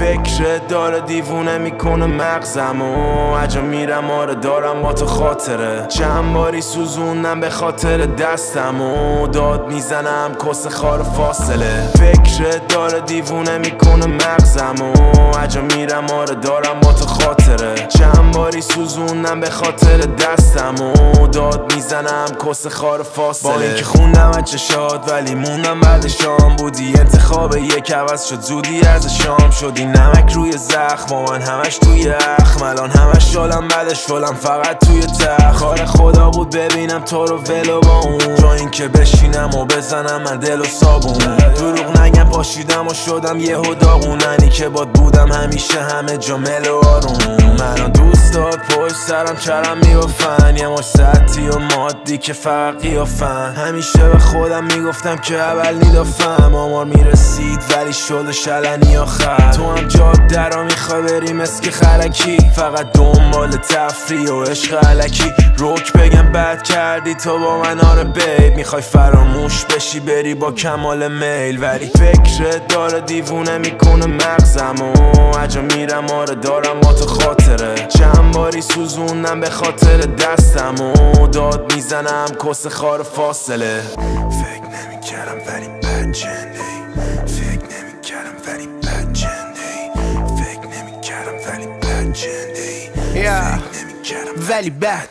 فکر داره دیوونه میکنه مغزمو عجا میرم آره دارم با تو خاطره چند باری سوزوندم به خاطر دستمو داد میزنم کس خار فاصله فکر داره دیوونه میکنه مغزمو عجا میرم آره دارم با تو خاطره چند باری سوزوندم به خاطر دستمو داد میزنم کس خار فاصله با اینکه خوندم از چشات ولی موندم بعد شام بودی انتخاب یک عوض شد زودی از شام شدی نمک روی زخم و من همش توی اخم الان همش شلم بعد شلم فقط توی تخت کار خدا بود ببینم تو رو ولو با اون جا اینکه بشینم و بزنم من دل و صابون دروغ نگم پاشیدم و شدم یهو داغوننی که باد بودم همیشه همه جا مل و آروم من دوست داد پشت سرم چرم میبافن یه مش سطحی و مادی که فقط قیافن همیشه به خودم میگفتم که اول نیدافم آمار میرسید ولی شد شلنی آخر تو هم جاده را میخوای بری مسک خلکی فقط دنبال تفریح و عشق علکی روک بگم بد کردی تو با من آره بیب میخوای فراموش بشی بری با کمال میل ولی فکر داره دیوونه میکنه مغزمو عجا میرم آره دارم با تو خاطره چند باری سوزوندم به خاطر دستمو داد میزنم کس خار فاصله فکر نمیکردم ولی بد جنده فکر نمیکردم ولی بد جنده فکر نمیکردم ولی بد جنده فکر نمیکردم ولی بد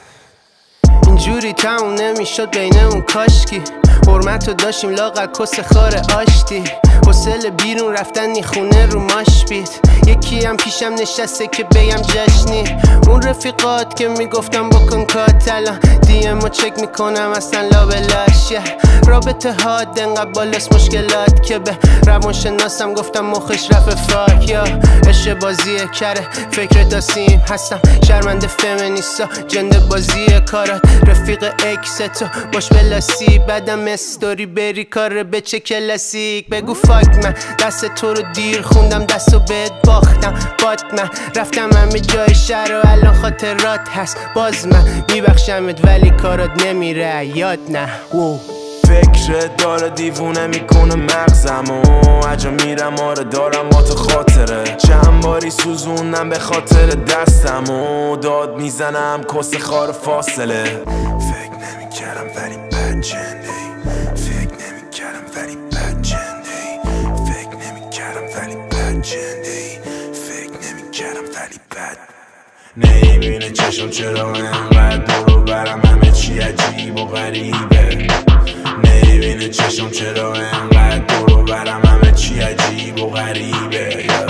اینجوری تموم نمیشد بین اون کاشکی حرمتو داشتیم لاغر کس خار آشتی حوصله بیرون رفتن نی خونه رو ماش بیت یکی هم پیشم نشسته که بگم جشنی اون رفیقات که میگفتم بکن کاتلا دیمو چک میکنم اصلا لابلاشیه رابطه ها دنقدر بالاست مشکلات که به روانشناسم گفتم مخش رفت فاک یا عشق بازیه کره فکر داستیم هستم شرمنده فمینیستا جنده بازیه کارات رفیق اکستو باش بلاسی بعدم استوری بری کار به چه کلاسیک بگو فاک من دست تو رو دیر خوندم دستو بهت باختم بات من رفتم همه جای شهر و الان خاطرات هست باز من میبخشمت ولی کارات نمیره یاد نه فکر داره دیوونه میکنه مغزمو عجا میرم آره دارم با تو خاطره چند باری سوزوندم به خاطر دستمو داد میزنم کس خار فاصله فکر نمیکردم ولی بد جنده فکر نمیکردم ولی بد جنده فکر نمیکردم ولی بد جنده فکر نمیکردم ولی بد نمیبینه چشم چرا انقدر دورو برم همه چی عجیب و غریبه نمیبینه چشم چرا انقدر دورو برم همه چی عجیب و غریبه